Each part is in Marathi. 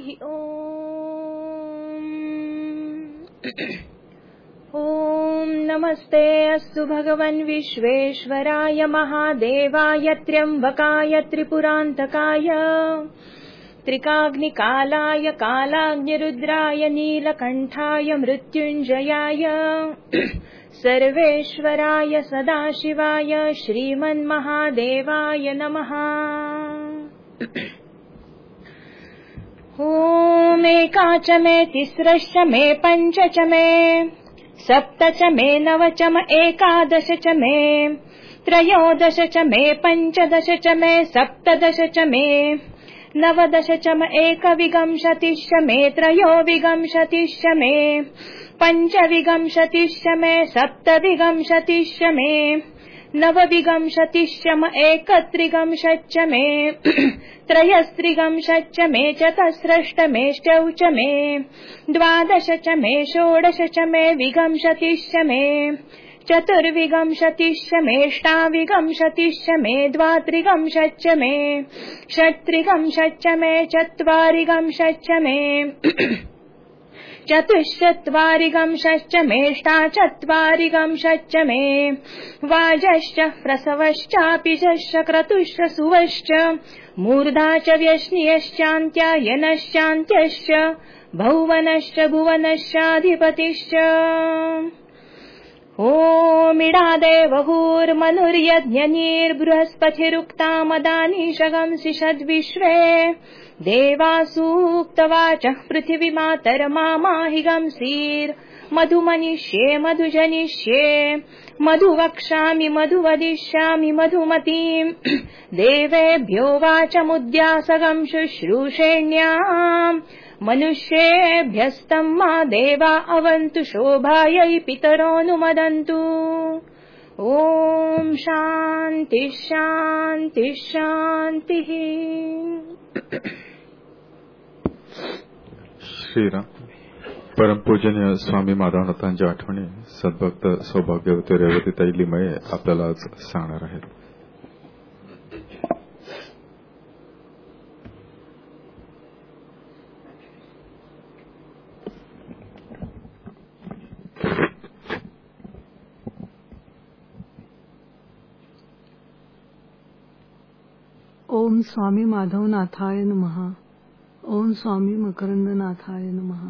ओम नमस्ते अस्तु भगवन् विश्वेश्वराय महादेवाय त्र्यंबकाय त्रिपुरान्तकाय त्रिकाग्निकालाय कालाग्निरुद्राय नीलकण्ठाय मृत्युञ्जयाय सर्वेश्वराय सदाशिवाय श्रीमन्महादेवाय नमः। ओम एका च मे तिस्रश्च मे पञ्च च मे सप्त च मे नव च मे एकादश च मे त्रयोदश च मे पञ्चदश च मे सप्तदश च मे नवदश च मे एकविंशतिश्च मे त्रयोविंशतिश्च मे पञ्चविंशतिश्च मे सप्तविंशतिश्च मे नवविंशतिश्च मे एकत्रिंशच्च मे त्रयस्त्रिंशच्च मे चतुस्रश्च मे षष्ठ मे द्वादश च मे षोडश च मे विंशतिश्च मे चतुर्विंशतिश्च मे अष्टाविंशतिश्च मे द्वात्रिंशच्च मे षट्त्रिंशच्च मे चत्वारिंशच्च मे चतुश्चत्वारिंशच्च मे अष्टाचत्वारिंशच्च मे वाजश्च प्रसवश्चापिशश्च क्रतुश्च सुवश्च मूर्धा च व्यश्नियश्चान्त्यायनश्चान्त्यश्च भौवनश्च भुवनश्चाधिपतिश्च। ओमिडादेवहुर्मनुर्यज्ञनिर्बृहस्पतिरुक्तामदानीशगंसि षद्विश्वे देवासूक्तवाचः पृथिवीमातर्मामाहिगंसीर् मधुमनिष्ये मधुजनिष्ये मधुवक्ष्यामि मधुवदिष्यामि मधुमतीम् देवेभ्यो वाचमुद्यासगं शुश्रूषेण्याम् मनुष्येभ्यस्तं मा देवा अवन्तु शोभायै पितरोऽनुमदन्तु। ओम शांति शांति शांति। श्रीराम परमपूजनीय स्वामी माधवनाथांच्या आठवणी सद्भक्त सौभाग्यवती रेवतीताई लिमये आपल्याला आज सांगणार आहेत। ओम स्वामी माधवनाथाय नमः। ओम स्वामी मकरंदनाथाय नमः।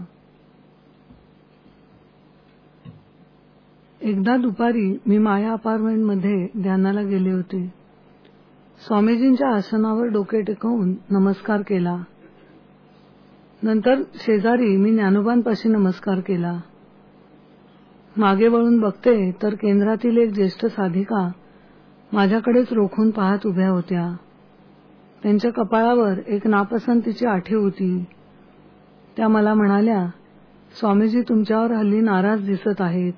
एकदा दुपारी मी माया अपार्टमेंट मध्ये ध्यानाला गेले होते। स्वामीजींच्या आसनावर डोके टेकवून नमस्कार केला। नंतर शेजारी मी ज्ञानोबांपाशी नमस्कार केला। मागे वळून बघते तर केंद्रातील एक ज्येष्ठ साधिका माझ्याकडेच रोखून पाहत उभ्या होत्या। त्यांच्या कपाळावर एक नापसंतीची आठी होती। त्या मला म्हणाल्या, स्वामीजी तुमच्यावर हल्ली नाराज दिसत आहेत।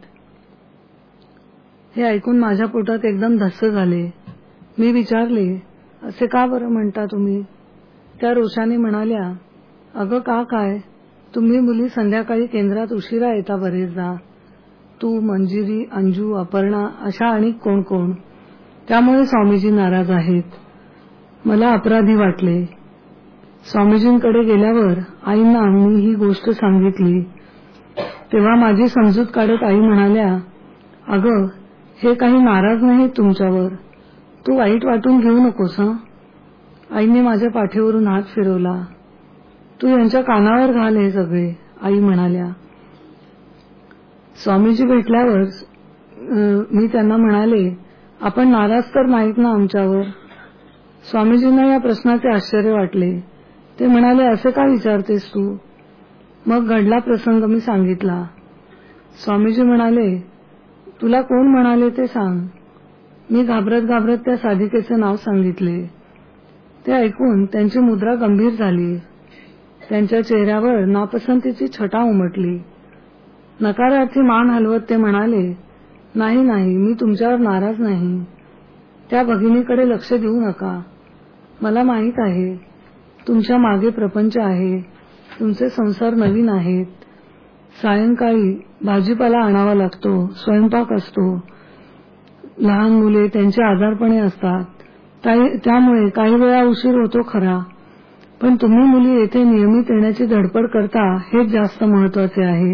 हे ऐकून माझ्या पोटात एकदम धस्स झाले। मी विचारले, असे का बरं म्हणता तुम्ही? त्या रोषाने म्हणाल्या, अगं का काय, तुम्ही मुली संध्याकाळी केंद्रात उशिरा येता बरेचदा, तू, मंजिरी, अंजू, अपर्णा अशा आणि कोण कोण, त्यामुळे स्वामीजी नाराज आहेत। मला अपराधी वाटले। स्वामीजींकडे गेल्यावर आईंना मी ही गोष्ट सांगितली। तेव्हा माझी समजूत काढत आई म्हणाल्या, अगं हे काही नाराज नाही तुमच्यावर, तू वाईट वाटून घेऊ नकोस हं। आईने माझ्या पाठीवरून हात फिरवला। तू यांच्या कानावर घाल हे सगळे, आई म्हणाल्या। स्वामीजी भेटल्यावर मी त्यांना म्हणाले, आपण नाराज तर नाहीत ना आमच्यावर? स्वामीजींना या प्रश्नाचे आश्चर्य वाटले। ते म्हणाले, असे का विचारतेस तू? मग घडला प्रसंग मी सांगितला। स्वामीजी म्हणाले, तुला कोण म्हणाले ते सांग। मी घाबरत घाबरत त्या साधिकेचे नाव सांगितले। ते ऐकून त्यांची मुद्रा गंभीर झाली। त्यांच्या चेहऱ्यावर नापसंतीची छटा उमटली। नकारार्थी मान हलवत ते म्हणाले, नाही नाही, मी तुमच्यावर नाराज नाही। त्या भगिनीकडे लक्ष देऊ नका। मला माहित आहे तुमच्या मागे प्रपंच आहे, तुमचे संसार नवीन आहेत। सायंकाळी भाजीपाला आणावा लागतो, स्वयंपाक असतो, लहान मुले त्यांचे आजारपणे असतात, त्यामुळे काही वेळा उशीर होतो खरा, पण तुम्ही मुली येथे नियमित येण्याची धडपड करता हेच जास्त महत्वाचे आहे.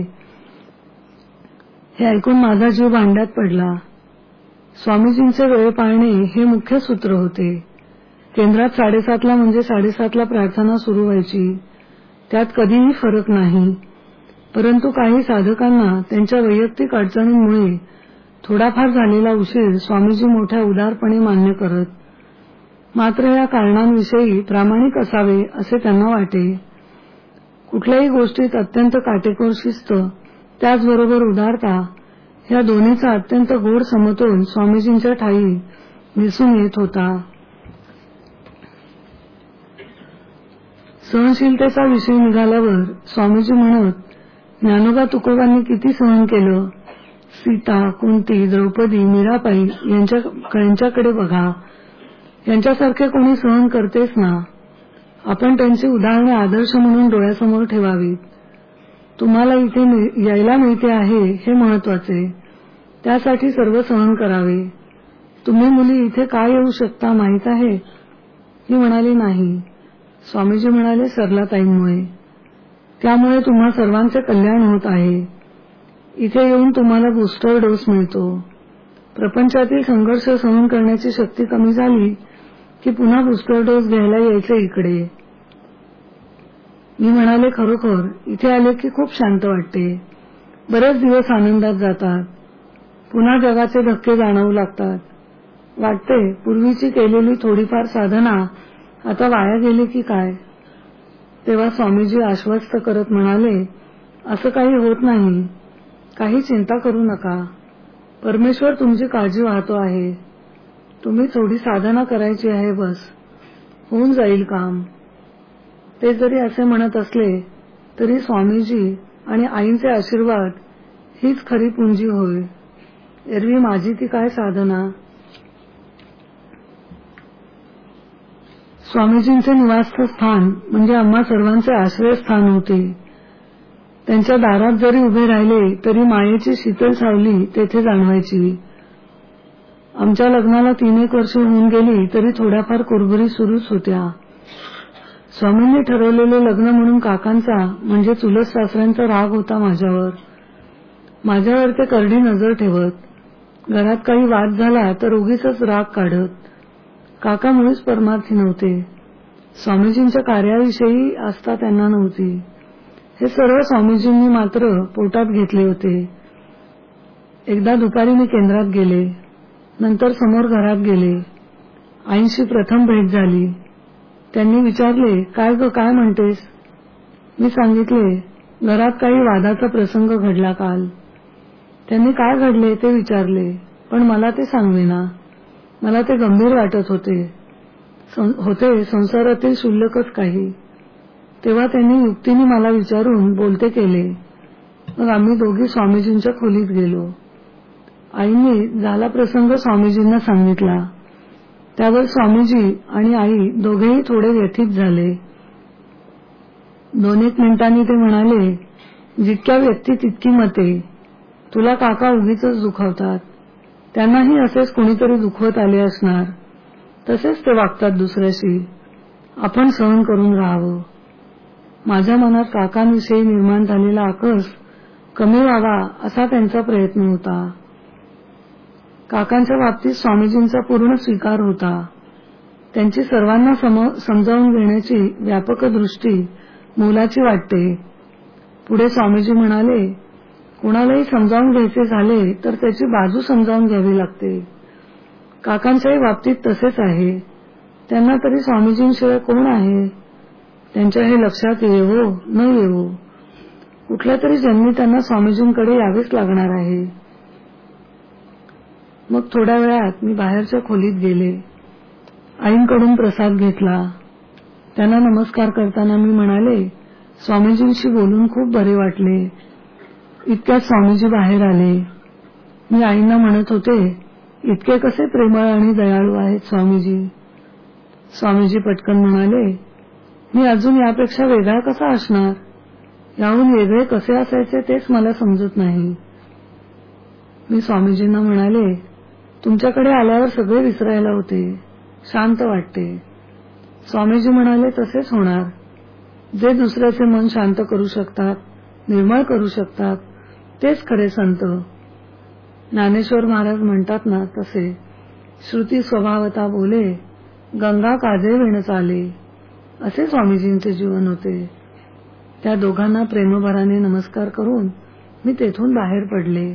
हे ऐकून माझा जीव भांड्यात पडला. स्वामीजींचे वेळ पाळणे हे मुख्य सूत्र होते. केंद्रात 7:30 म्हणजे 7:30 प्रार्थना सुरू व्हायची. त्यात कधीही फरक नाही. परंतु काही साधकांना त्यांच्या वैयक्तिक अडचणींमुळे थोडाफार झालेला उशीर स्वामीजी मोठ्या उदारपणे मान्य करत. मात्र या कारणांविषयी प्रामाणिक असावे असे त्यांना वाटे. कुठल्याही गोष्टीत अत्यंत काटेकोर शिस्त त्याचबरोबर उदारता या दोन्हीचा अत्यंत गोड समतोल स्वामीजींच्या ठायी दिसून येत होता. सहनशीलतेचा विषय निघाल्यावर स्वामीजी म्हणत, ज्ञानोबा तुकोबांनी किती सहन केलं. सीता, कुंती, द्रौपदी, मीराबाई यांच्याकडे बघा. यांच्यासारखे कोणी सहन करतेच ना. आपण त्यांची उदाहरणे आदर्श म्हणून डोळ्यासमोर ठेवावीत. तुम्हाला इथे यायला मिळते आहे हे महत्वाचे. त्यासाठी सर्व सहन करावे. तुम्ही मुली इथे का येऊ शकता माहीत आहे? ही म्हणाली नाही. स्वामीजी म्हणाले सरलाताईंमुळे. त्यामुळे तुम्हा सर्वांचे कल्याण होत आहे. इथे येऊन तुम्हाला बूस्टर डोस मिळतो. प्रपंचातील संघर्ष सहन करण्याची शक्ती कमी झाली की पुन्हा बूस्टर डोस घ्यायला यायचे इकडे. मी म्हणाले खरोखर इथे आले की खूप शांत वाटते. बरेच दिवस आनंदात जातात. पुन्हा जगाचे धक्के जाणवू लागतात. वाटते पूर्वीची केलेली थोडीफार साधना आता वाया गेली की काय. तेव्हा स्वामीजी आश्वस्त करत म्हणाले, असं काही होत नाही. काही चिंता करू नका. परमेश्वर तुमची काळजी वाहतो आहे. तुम्ही थोडी साधना करायची आहे बस. होऊन जाईल काम. ते जरी असे म्हणत असले तरी स्वामीजी आणि आईंचे आशीर्वाद हीच खरी पुंजी होय. एरवी माझी ती काय साधना. स्वामीजींचे निवासस्थान म्हणजे आम्हा सर्वांचे आश्रयस्थान होते. त्यांच्या दारात जरी उभे राहिले तरी मायेची शीतल सावली तेथे जाणवायची. आमच्या लग्नाला 3-1 वर्षे होऊन गेली तरी थोड्याफार कुरबुरी सुरूच होत्या. स्वामींनी ठरवलेले लग्न म्हणून काकांचा म्हणजे चुलत सासऱ्यांचा राग होता माझ्यावर. माझ्यावर ते करडी नजर ठेवत. घरात काही वाद झाला तर उगीच राग काढत. काका मुळीच परमार्थी नव्हते. स्वामीजींच्या कार्याविषयी आस्था त्यांना नव्हती. हे सर्व स्वामीजींनी मात्र पोटात घेतले होते. एकदा दुपारी मी केंद्रात गेले. नंतर समोर घरात गेले. आईंशी प्रथम भेट झाली. त्यांनी विचारले, काय ग काय म्हणतेस? मी सांगितले, घरात काही वादाचा प्रसंग घडला काल. त्यांनी काय घडले ते विचारले, पण मला ते सांगेना. मला ते गंभीर वाटत होते संसारातील शुल्लकच काही. तेव्हा त्यांनी युक्तीने मला विचारून बोलते केले. मग आम्ही दोघी स्वामीजींच्या खोलीत गेलो. आईंनी झाला प्रसंग स्वामीजींना सांगितला. त्यावर स्वामीजी आणि आई दोघेही थोडे व्यथित झाले. 2-1 मिनिटांनी ते म्हणाले, जितक्या व्यक्ती तितकी मते. तुला काका उगीच दुखावतात. त्यांनाही असेच कोणीतरी दुखवत आले असणार. तसेच ते वागतात दुसऱ्याशी. आपण सहन करून राहावं. माझ्या मनात काकांविषयी निर्माण झालेला आकस कमी व्हावा असा त्यांचा प्रयत्न होता. काकांच्या बाबतीत स्वामीजींचा पूर्ण स्वीकार होता. त्यांची सर्वांना समजावून घेण्याची व्यापक दृष्टी मोलाची वाटते. पुढे स्वामीजी म्हणाले, कुणालाही समजावून घ्यायचे झाले तर त्याची बाजू समजावून घ्यावी लागते. काकांच्याही बाबतीत तसेच आहे. त्यांना तरी स्वामीजींशिवाय कोण आहे? त्यांच्या हे लक्षात येवो न येवो कुठल्या तरी जन्मी त्यांना स्वामीजींकडे यावेच लागणार आहे. मग थोड्या वेळात मी बाहेरच्या खोलीत गेले. आईंकडून प्रसाद घेतला. त्यांना नमस्कार करताना मी म्हणाले, स्वामीजींशी बोलून खूप बरे वाटले. इतक्यात स्वामीजी बाहेर आले. मी आईंना म्हणत होते, इतके कसे प्रेमळ आणि दयाळू आहेत स्वामीजी. स्वामीजी पटकन म्हणाले, मी अजून यापेक्षा वेगळा कसा असणार? याहून वेगळे कसे असायचे तेच मला समजत नाही. मी स्वामीजींना म्हणाले, तुमच्याकडे आल्यावर सगळे विसरायला होते. शांत वाटते. स्वामीजी म्हणाले, तसेच होणार. जे दुसऱ्याचे मन शांत करू शकतात, निर्मळ करू शकतात, तेच खरे संत. ज्ञानेश्वर महाराज म्हणतात ना तसे, श्रुती स्वभावता बोले, गंगा काजे विण चाले, असे स्वामीजींचे जीवन होते. त्या दोघांना प्रेमभराने नमस्कार करून मी तेथून बाहेर पडले.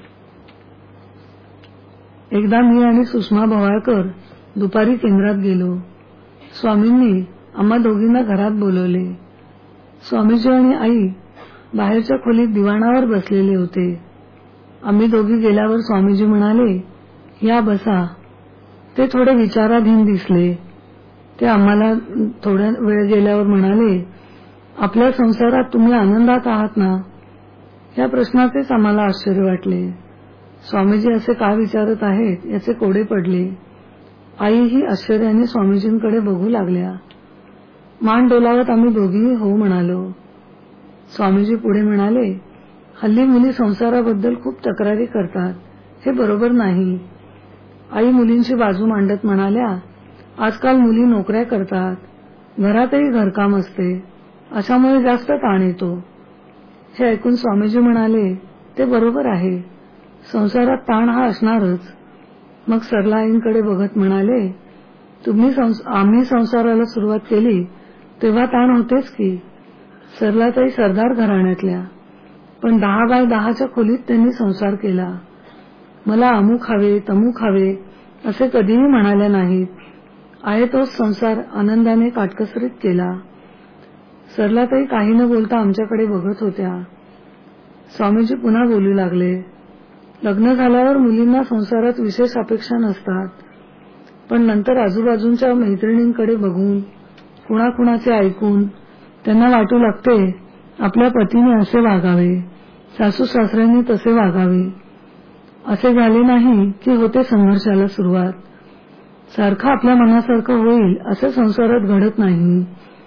एकदा मी आणि सुषमा भवाळकर दुपारी केंद्रात गेलो. स्वामींनी आम्हा दोघींना घरात बोलवले. स्वामीजी आणि आई बाहेरच्या खोलीत दिवाणावर बसलेले होते. आम्ही दोघी गेल्यावर स्वामीजी म्हणाले, या बसा. ते थोडे विचाराधीन दिसले. ते आम्हाला थोड्या वेळ गेल्यावर म्हणाले, आपल्या संसारात तुम्ही आनंदात आहात ना? या प्रश्नाचेच आम्हाला आश्चर्य वाटले. स्वामीजी असे का विचारत आहेत याचे कोडे पडले. आईही आश्चर्याने स्वामीजींकडे बघू लागल्या. मान डोलावत आम्ही दोघीही हो म्हणालो. स्वामीजी पुढे म्हणाले, हल्ली मुली संसाराबद्दल खूप तक्रारी करतात, हे बरोबर नाही. आई मुलींची बाजू मांडत म्हणाल्या, आजकाल मुली नोकऱ्या करतात, घरातही घरकाम असते, अशामुळे जास्त ताण येतो. हे ऐकून स्वामीजी म्हणाले, ते बरोबर आहे, संसारात ताण हा असणारच. मग सरला आईंकडे बघत म्हणाले, आम्ही संसाराला सुरुवात केली तेव्हा ताण होतेच की. सरलाताई सरदार घराण्यातल्या, पण 10x10च्या खोलीत त्यांनी संसार केला. मला अमुक हवे तमुक हवे असे कधीही म्हणाल्या नाहीत. आहे तोच संसार आनंदाने काटकसरीत केला. सरलाताई काही न बोलता आमच्याकडे बघत होत्या. स्वामीजी पुन्हा बोलू लागले, लग्न झाल्यावर मुलींना संसारात विशेष अपेक्षा नसतात, पण नंतर आजूबाजूंच्या मैत्रिणींकडे बघून, कुणाकुणाचे ऐकून त्यांना वाटू लागते आपल्या पतीने असे वागावे, सासू सासऱ्यांनी तसे वागावे. असे झाले नाही की होते संघर्षाला सुरुवात. सारखं आपल्या मनासारखं होईल असे संसारात घडत नाही.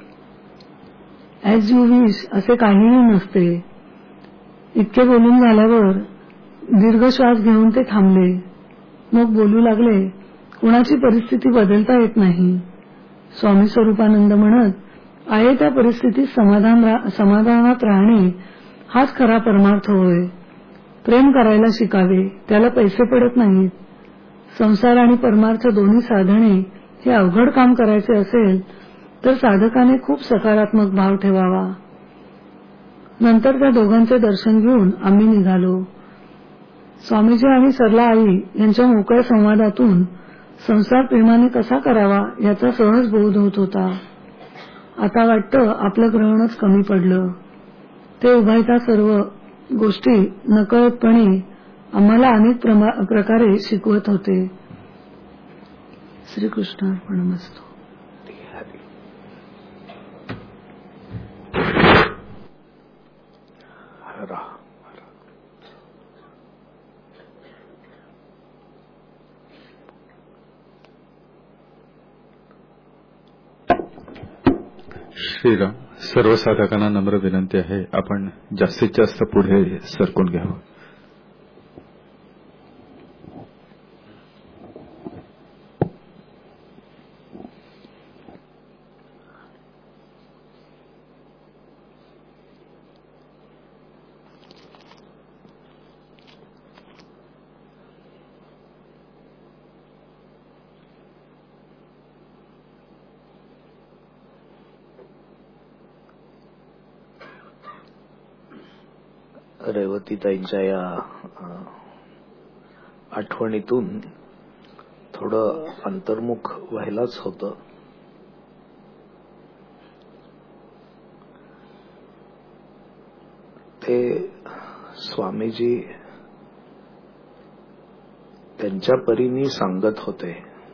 ॲज यू विश असे काहीही नसते. इतके बोलून झाल्यावर दीर्घ श्वास घेऊन ते थांबले. मग बोलू लागले, कुणाची परिस्थिती बदलता येत नाही. स्वामी स्वरूपानंद म्हणत, आहे त्या परिस्थितीत समाधानात राहणे हाच खरा परमार्थ होय. प्रेम करायला शिकावे, त्याला पैसे पडत नाहीत. संसार आणि परमार्थ दोन्ही साधणे हे अवघड काम करायचे असेल तर साधकाने खूप सकारात्मक भाव ठेवावा. नंतर त्या दोघांचे दर्शन घेऊन आम्ही निघालो. स्वामीजी आणि सरला आई यांच्या मोकळ्या संवादातून संसार प्रेमाने कसा करावा याचा सहज बोध होत होता. आता वाटतं आपलं ग्रहणच कमी पडलं. ते उभायता सर्व गोष्टी नकळतपणे आम्हाला अनेक प्रकारे शिकवत होते. श्रीकृष्णार्पणमस्तु. श्रीराम. सर्व साधकांना नम्र विनंती आहे, आपण जास्तीत जास्त पुढे सरकून घ्यावं. रेवतीताईंच्या या आठवणीतून थोडं अंतर्मुख व्हायलाच होतं. ते स्वामीजी त्यांच्या परीने सांगत होते.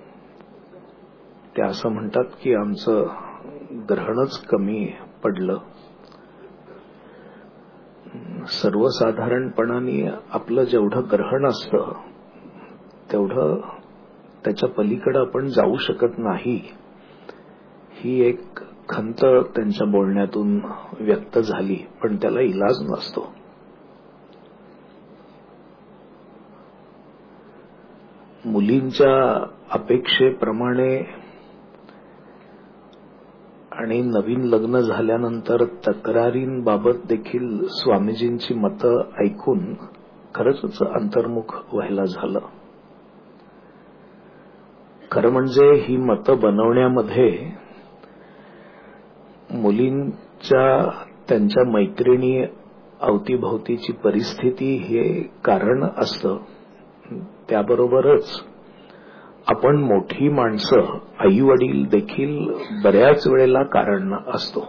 ते असं म्हणतात की आमचं ग्रहणच कमी पडलं. सर्वसाधारणपणाने आपलं जेवढं ग्रहण असतं तेवढं त्याच्या पलीकडे आपण जाऊ शकत नाही, ही एक खंत त्यांच्या बोलण्यातून व्यक्त झाली. पण त्याला इलाज नसतो. मुलींच्या अपेक्षेप्रमाणे आणि नवीन लग्न झाल्यानंतर तक्रारींबाबत देखील स्वामीजींची मतं ऐकून खरंच अंतर्मुख व्हायला झालं. खरं म्हणजे ही मतं बनवण्यामध्ये मुलींच्या त्यांच्या मैत्रिणी अवतीभोवतीची परिस्थिती हे कारण असतं. त्याबरोबरच आपण मोठी माणसं आई वडील देखील बऱ्याच वेळेला कारण असतो.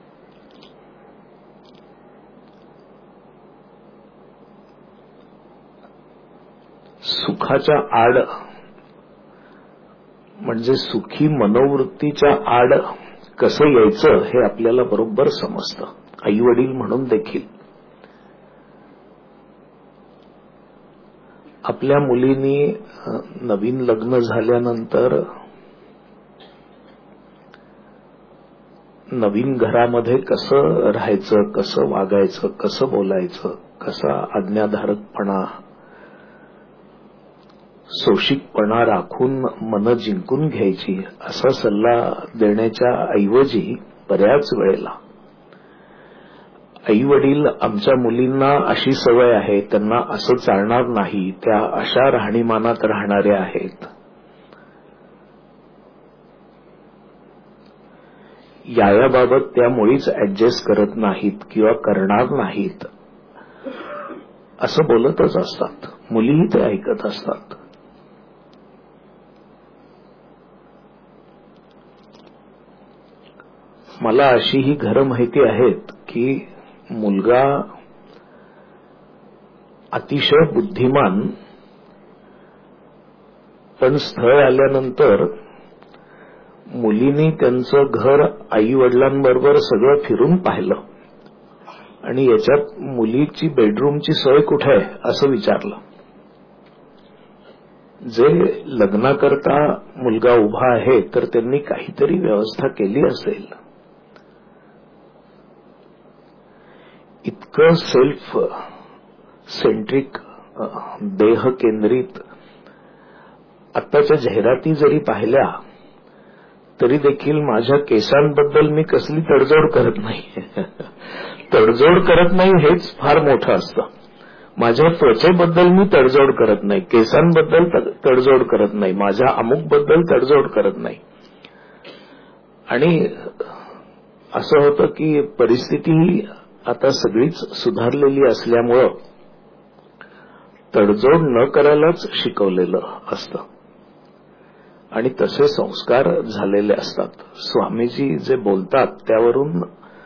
सुखाच्या आड म्हणजे सुखी मनोवृत्तीच्या आड कसं यायचं हे आपल्याला बरोबर समजतं. आई वडील म्हणून देखील आपल्या मुलींनी नवीन लग्न झाल्यानंतर नवीन घरामध्ये कसं राहायचं, कसं वागायचं, कसं बोलायचं, कसा आज्ञाधारकपणा, सोशिकपणा राखून मन जिंकून घ्यायची असा सल्ला देण्याच्या ऐवजी बऱ्याच वेळेला आई वडील आमच्या मुलींना अशी सवय आहे, त्यांना असं चालणार नाही, त्या अशा राहणीमानात राहणाऱ्या आहेत, याबाबत त्या मुळीच ऍडजस्ट करत नाहीत किंवा करणार नाहीत असं बोलतच असतात. मुलीही ते ऐकत असतात. मला अशी ही घरं माहिती आहेत की मुलगा अतिशय बुद्धिमान, पण स्थळ आल्यानंतर मुलींनी त्यांचं घर आई वडिलांबरोबर सगळं फिरून पाहिलं आणि याच्यात मुलीची बेडरूमची सोय कुठे आहे असं विचारलं. जे लग्नाकरता मुलगा उभा आहे तर त्यांनी काहीतरी व्यवस्था केली असेल. इतकं सेल्फ सेंट्रिक, देह केंद्रित आत्ताच्या जाहिराती जरी पाहिल्या तरी देखील माझ्या केसांबद्दल मी कसली तडजोड करत नाही. तडजोड करत नाही हेच फार मोठं असतं. माझ्या त्वचेबद्दल मी तडजोड करत नाही, केसांबद्दल तडजोड करत नाही, माझ्या अमुकबद्दल तडजोड करत नाही. आणि असं होतं की परिस्थिती आता सगळीच सुधारलेली असल्यामुळं तडजोड न करायलाच शिकवलेलं असतं आणि तसे संस्कार झालेले असतात. स्वामीजी जे बोलतात त्यावरून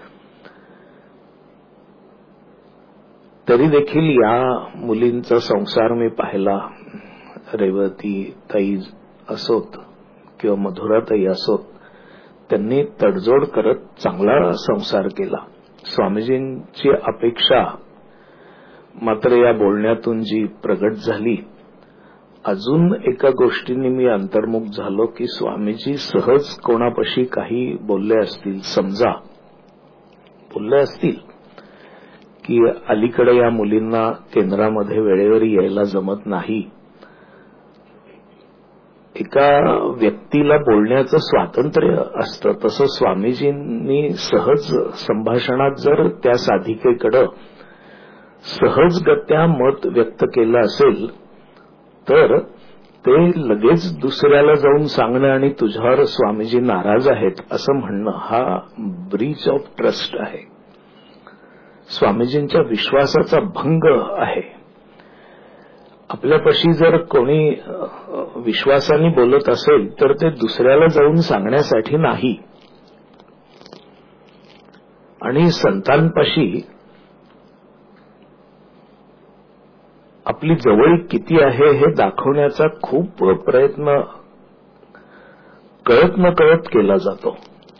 तरी देखील या मुलींचा संसार मी पाहिला. रेवती ताई असोत किंवा मधुराताई असोत, त्यांनी तडजोड करत चांगला संसार केला. स्वामीजींची अपेक्षा मात्र या बोलण्यातून जी प्रगट झाली. अजून एका गोष्टीने मी अंतर्मुख झालो की स्वामीजी सहज कोणापाशी काही बोलले असतील, समजा बोलले असतील की अलीकडे या मुलींना केंद्रामध्ये वेळेवर यायला जमत नाही. एका व्यक्तीला बोलण्याचं स्वातंत्र्य असतं, तसं स्वामीजींनी सहज संभाषणात जर त्या साधिकेकडं सहजगत्या मत व्यक्त केलं असेल तर ते लगेच दुसऱ्याला जाऊन सांगणं आणि तुझ्यावर स्वामीजी नाराज आहेत असं म्हणणं हा ब्रीच ऑफ ट्रस्ट आहे. स्वामीजींच्या विश्वासाचा भंग आहे. आपल्यापाशी जर कोणी विश्वासाने बोलत असेल तर ते दुसऱ्याला जाऊन सांगण्यासाठी नाही. आणि संतांपाशी आपली जवळीक किती आहे हे दाखवण्याचा खूप प्रयत्न कळत न कळत केला जातो.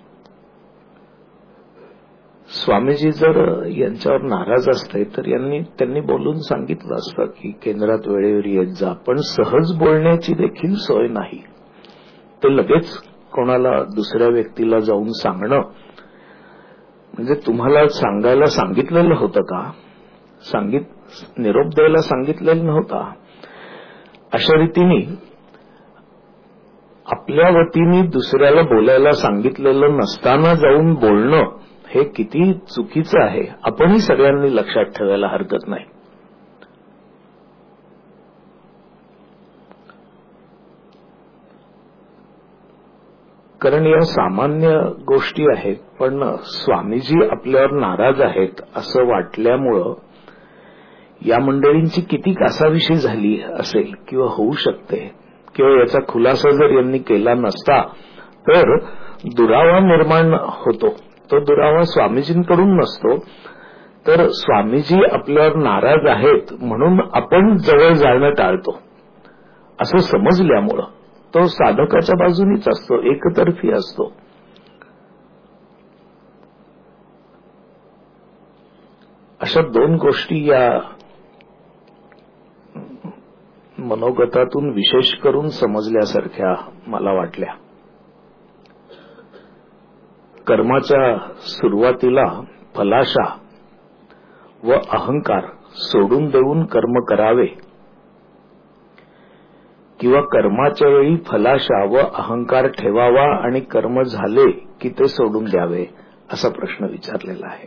स्वामीजी जर यांच्यावर नाराज असते तर त्यांनी बोलून सांगितलं असतं की केंद्रात वेळेवर येत जा, पण सहज बोलण्याची देखील सोय नाही. ते लगेच कोणाला दुसऱ्या व्यक्तीला जाऊन सांगणं म्हणजे तुम्हाला सांगायला सांगितलेलं होतं का, निरोप द्यायला सांगितलेलं नव्हता. अशा रीतीने आपल्या वतीने दुसऱ्याला बोलायला सांगितलेलं नसताना जाऊन बोलणं हे किती चुकीचं आहे आपणही सगळ्यांनी लक्षात ठेवायला हरकत नाही. कारण या सामान्य गोष्टी आहेत, पण स्वामीजी आपल्यावर नाराज आहेत असं वाटल्यामुळं या मंडळींची किती कासाविषयी झाली असेल किंवा होऊ शकते, किंवा याचा खुलासा जर यांनी केला नसता तर दुरावा निर्माण होतो. तो दुरावा स्वामीजींकडून नसतो, तर स्वामीजी आपल्यावर नाराज आहेत म्हणून आपण जवळ जाणं टाळतो असं समजल्यामुळं तो साधकाच्या बाजूनीच असतो, एकतर्फी असतो. अशा दोन गोष्टी या मनोगतातून विशेष करून समजल्यासारख्या मला वाटल्या. कर्माच्या सुरुवातीला फलाशा व अहंकार सोडून देऊन कर्म करावे, किंवा कर्माच्या वेळी फलाशा व अहंकार ठेवावा आणि कर्म झाले की ते सोडून द्यावे, असा प्रश्न विचारलेला आहे.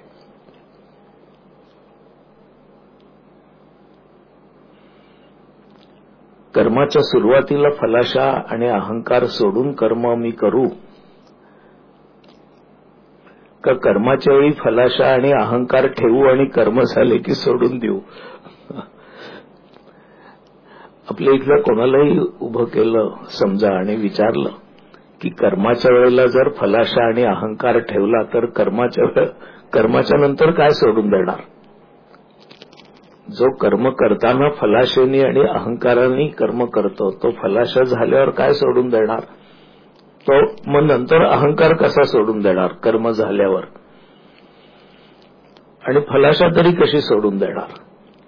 कर्माच्या सुरुवातीला फलाशा आणि अहंकार सोडून कर्म मी करू, का कर्माच्या वेळी फलाशा आणि अहंकार ठेवू आणि कर्म झाले की सोडून देऊ? आपल्या इथल्या कोणालाही उभं केलं समजा आणि विचारलं की कर्माच्या वेळेला जर फलाशा आणि अहंकार ठेवला तर कर्माच्या नंतर काय सोडून देणार? जो कर्म करताना फलाशेनी आणि अहंकाराने कर्म करतो तो फलाशा झाल्यावर काय सोडून देणार? तो मग नंतर अहंकार कसा सोडून देणार कर्म झाल्यावर? आणि फलाशा तरी कशी सोडून देणार?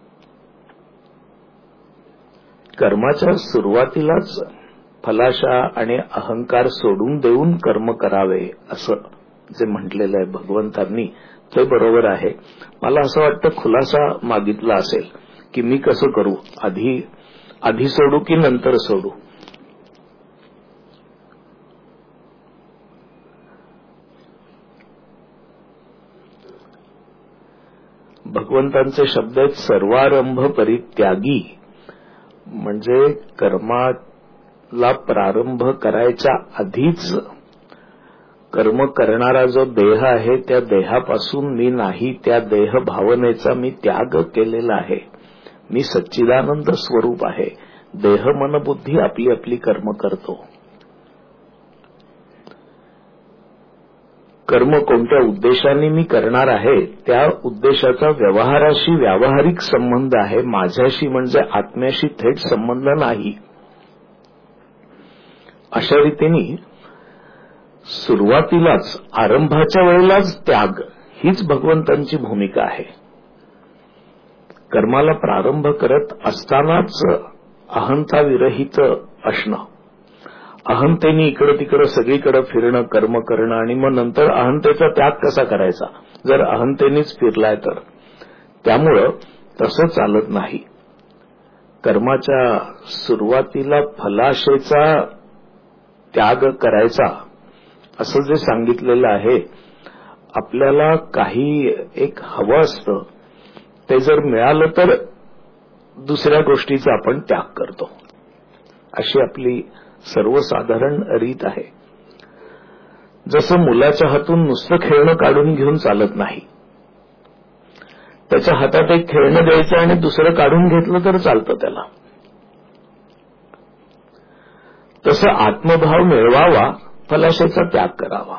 कर्माच्या सुरुवातीलाच फलाशा आणि अहंकार सोडून देऊन कर्म करावे असं जे म्हटलेलं आहे भगवंतांनी, ते बरोबर आहे. मला असं वाटतं खुलासा मागितला असेल की मी कसं करू, आधी सोडू की नंतर सोडू? भगवंतांचे शब्द आहेत सर्वारंभ परित्यागी, म्हणजे कर्माला प्रारंभ करायच्या आधीच कर्म करणारा जो देह आहे त्या देहापासून मी नाही, त्या देह भावनेचा मी त्याग केलेला आहे. मी सच्चिदानंद स्वरूप आहे. देह मन बुद्धी आपली आपली कर्म करतो. कर्म कोणत्या उद्देशाने मी करणार आहे त्या उद्देशाचा व्यवहाराशी व्यावहारिक संबंध आहे, माझ्याशी म्हणजे आत्म्याशी थेट संबंध नाही. अशा रीतीने सुरुवातीलाच आरंभाच्या वेळेलाच त्याग हीच भगवंतांची भूमिका आहे. कर्माला प्रारंभ करत असतानाच अहंता विरहित असणं, अहंतेने इकडं तिकडं सगळीकडे फिरणं, कर्म करणं, आणि मग नंतर अहंतेचा त्याग कसा करायचा जर अहंतेनेच फिरलाय तर? त्यामुळं तसं चालत नाही. कर्माच्या सुरुवातीला फलाशेचा त्याग करायचा असं जे सांगितलेलं आहे, आपल्याला काही एक हवं असतं, ते जर मिळालं तर दुसऱ्या गोष्टीचा आपण त्याग करतो. अशी आपली सर्वसाधारण रीत आहे. जसं मुलाच्या हातून नुसतं खेळणं काढून घेऊन चालत नाही, त्याच्या हातात एक खेळणं द्यायचं आणि दुसरं काढून घेतलं तर चालतं त्याला. तसं आत्मभाव मिळवावा, फलाशेचा त्याग करावा.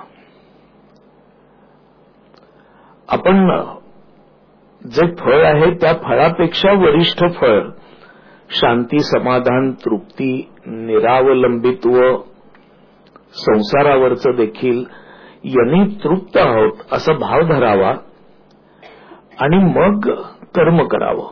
आपण जे फळ आहे त्या फळापेक्षा वरिष्ठ फळ, शांती, समाधान, तृप्ती, निरावलंबित्व, संसारावरचं देखील यांनी तृप्त आहोत असा भाव धरावा आणि मग कर्म करावं.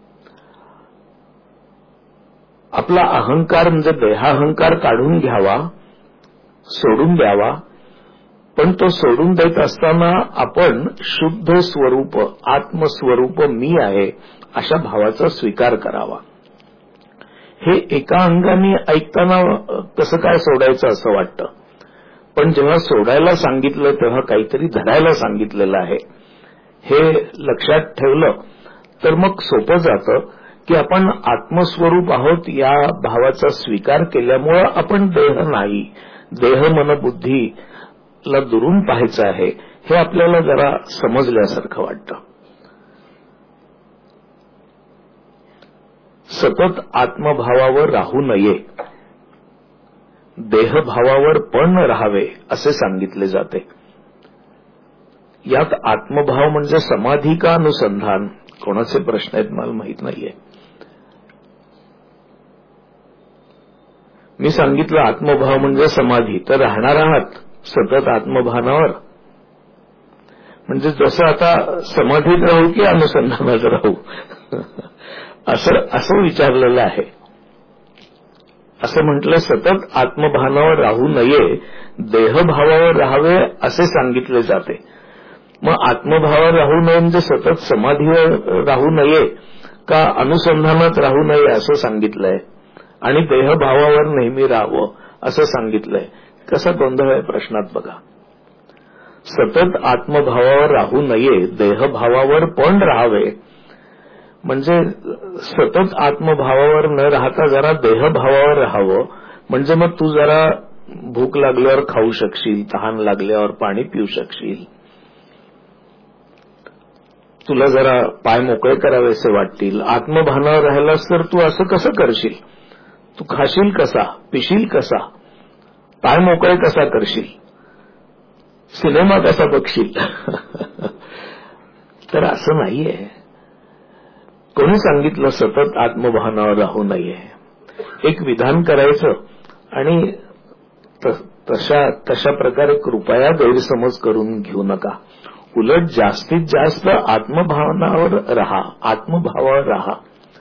आपला अहंकार म्हणजे देहाहंकार काढून घ्यावा, सोडून द्यावा. पण तो सोडून देत असताना आपण शुद्ध स्वरूप, आत्मस्वरूप मी आहे अशा भावाचा स्वीकार करावा. हे एका अंगाने ऐकताना कसं काय सोडायचं असं वाटतं, पण जेव्हा सोडायला सांगितलं तेव्हा काहीतरी धरायला सांगितलेलं आहे हे लक्षात ठेवलं तर मग सोपं जातं की आपण आत्मस्वरूप आहोत या भावाचा स्वीकार केल्यामुळं आपण देह नाही, देह मन बुद्धीला दुरून पाहायचं आहे हे आपल्याला जरा समजल्यासारखं वाटतं. सतत आत्मभावावर राहू नये, देहभावावर पण राहावे असे सांगितले जाते. यात आत्मभाव म्हणजे समाधी का अनुसंधान, कोणाचे प्रश्न आहेत मला माहित नाहीये. मी सांगितलं आत्मभाव म्हणजे समाधी, तर राहणार आहात सतत आत्मभानावर, म्हणजे जसं आता समाधीत राहू की अनुसंधानात राहू असं विचारलेलं आहे. असं म्हटलं सतत आत्मभानावर राहू नये, देहभावावर राहावे असे सांगितले जाते. मग आत्मभावावर राहू नये म्हणजे सतत समाधीवर राहू नये का अनुसंधानात राहू नये असं सांगितलंय, आणि देहभावावर नेहमी राहावं असं सांगितलंय. कसा गोंधळ आहे प्रश्नात बघा. सतत आत्मभावावर राहू नये, देहभावावर पण राहावे, म्हणजे सतत आत्मभावावर न राहता जरा देहभावावर राहावं, म्हणजे मग तू जरा भूक लागल्यावर खाऊ शकशील, तहान लागल्यावर पाणी पिऊ शकशील, तुला जरा पाय मोकळे करावेसे वाटतील. आत्मभानावर राहिलास तर तू असं कसं करशील, तू खाशील कसा, पिशील कसा, पाय मोकळे कसा करशील, सिनेमा कसा बघशील तर असं नाहीये. कोणी सांगितलं सतत आत्मभानावर राहू नये. एक विधान करायचं आणि तशा प्रकारे कृपया गैरसमज करून घेऊ नका. उलट जास्तीत जास्त आत्मभावनावर राहा, आत्मभावावर राहा.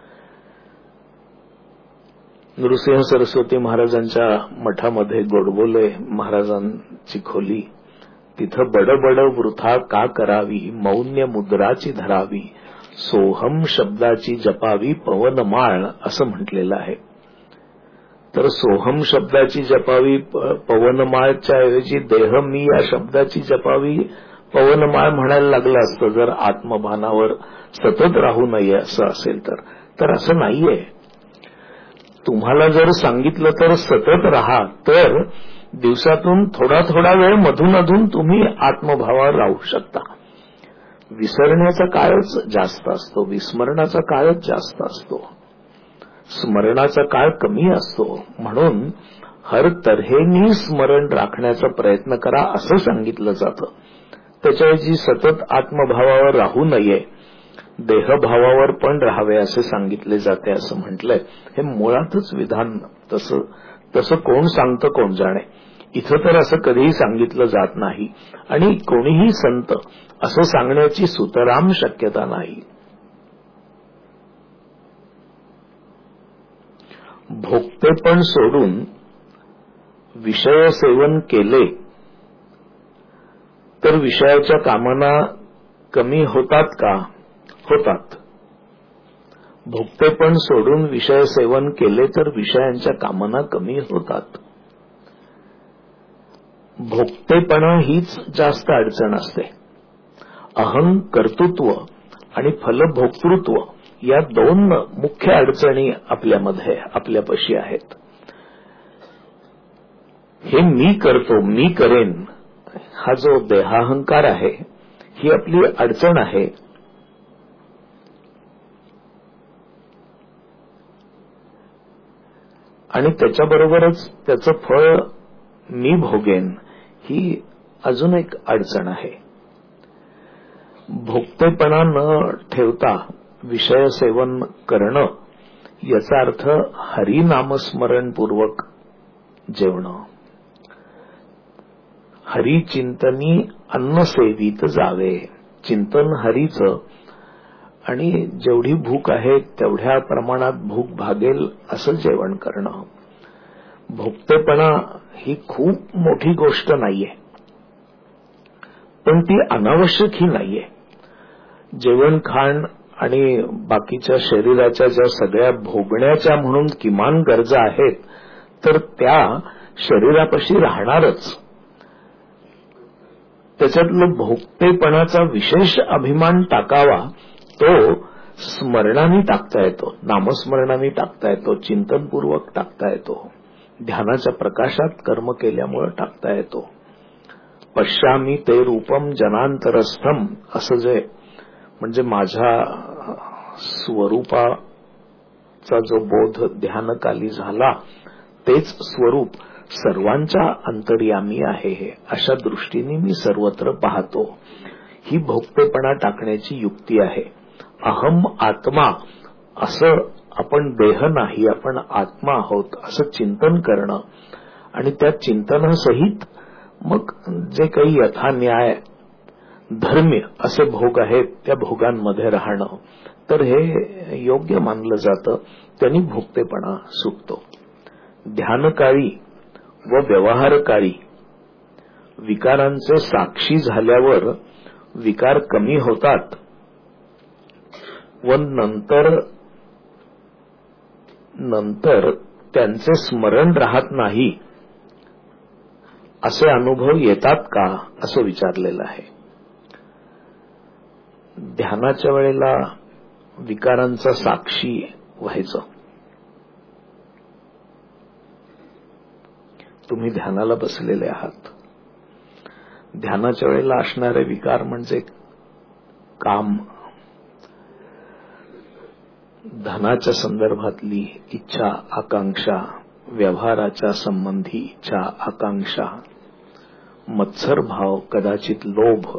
नृसिंह सरस्वती महाराजांच्या मठामध्ये गोडबोले महाराजांची खोली, तिथं बडबड वृथा का करावी, मौन्य मुद्राची धरावी, सोहम शब्दाची जपावी पवनमाळ असं म्हटलेलं आहे. तर सोहम शब्दाची जपावी पवनमाळच्या ऐवजी देह मी या शब्दाची जपावी पवनमाळ म्हणायला लागलं असतं जर आत्मभानावर सतत राहू नये असं असेल तर असं नाहीये. तुम्हाला जर सांगितलं तर सतत राहा, तर दिवसातून थोडा थोडा वेळ मधून अधून तुम्ही आत्मभावावर राहू शकता. विसरण्याचा काळच जास्त असतो, विस्मरणाचा काळच जास्त असतो, स्मरणाचा काळ कमी असतो. म्हणून हर तऱ्हेने स्मरण राखण्याचा प्रयत्न करा असं सांगितलं जातं. त्याच्याऐवजी सतत आत्मभावावर राहू नये, देहभावावर पण राहावे असे सांगितले जाते असं म्हटलंय. हे मुळातच विधान तसं कोण सांगतं कोण जाणे. इथं तर असं कधीही सांगितलं जात नाही आणि कोणीही संत असं सांगण्याची सुतराम शक्यता नाही. भोगतेपण सोडून विषय सेवन केले तर विषयाच्या कामना कमी होतात का? होतात. भोगतेपण सोडून विषय सेवन केले तर विषयांच्या कामना कमी होतात. भोगतेपणा हीच जास्त अडचण असते. अहं कर्तृत्व आणि फलभोक्तृत्व या दोन मुख्य अडचणी आपल्यामध्ये आपल्यापाशी आहेत. हे मी करतो, मी करेन, हा जो देहाहंकार आहे ही आपली अडचण आहे. आणि त्याच्याबरोबरच त्याचं फळ मी भोगेन ही अजून एक अडचण आहे. भोगतेपणा न ठेवता विषय सेवन करणं याचा अर्थ हरिनामस्मरणपूर्वक जेवणं. हरिचिंतनी अन्न सेवित जावे. चिंतन हरीचं आणि जेवढी भूक आहे तेवढ्या प्रमाणात भूक भागेल असं जेवण करणं. भोगतेपणा ही खूप मोठी गोष्ट नाहीये, पण ती अनावश्यक ही नाहीये. जेवण खाण आणि बाकीच्या शरीराच्या ज्या सगळ्या भोगण्याच्या म्हणून किमान गरजा आहेत तर त्या शरीरापाशी राहणारच. त्याच्यातलं भोगतेपणाचा विशेष अभिमान टाकावा तो स्मरणाने टाकता येतो, नामस्मरणाने टाकता येतो, चिंतनपूर्वक टाकता येतो, ध्यानाच्या प्रकाशात कर्म केल्यामुळे टाकता येतो. पश्यामी ते रूपम जनांतरस्थम असं जे म्हणजे माझ्या स्वरूपाचा जो बोध ध्यानकाली झाला तेच स्वरूप सर्वांच्या अंतर्यामी आहे हे अशा दृष्टीने मी सर्वत्र पाहतो. ही भोगतेपणा टाकण्याची युक्ती आहे. अहम आत्मा असं आपण देह नाही आपण आत्मा आहोत असं चिंतन करणं आणि त्या चिंतनासहित मग जे काही यथान्याय धर्म्य असे भोग आहेत त्या भोगांमध्ये राहणं तर हे योग्य मानलं जातं. त्यांनी भोगतेपणा सुटतो. ध्यानकाळी व व्यवहारकाळी विकारांचे साक्षी झाल्यावर विकार कमी होतात व नंतर त्यांचे स्मरण राहत नाही असे अनुभव येतात का असं विचारलेलं आहे. ध्यानाच्या वेळेला विकारांचा साक्षी व्हायचं. तुम्ही ध्यानाला बसलेले आहात. ध्यानाच्या वेळेला असणारे विकार म्हणजे काम, धनाच्या संदर्भातली इच्छा आकांक्षा, व्यवहाराच्या संबंधी इच्छा आकांक्षा, मत्सर भाव, कदाचित लोभ.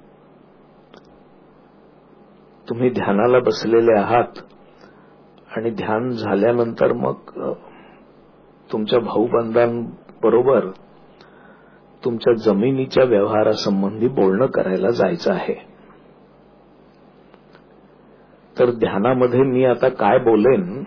तुम्ही ध्यानाला बसलेले आहात आणि ध्यान झाल्यानंतर मग तुमच्या भाऊबंधांबरोबर तुमच्या जमिनीच्या व्यवहारासंबंधी बोलणं करायला जायचं आहे. तर ध्यानामध्ये मी आता काय बोलेन,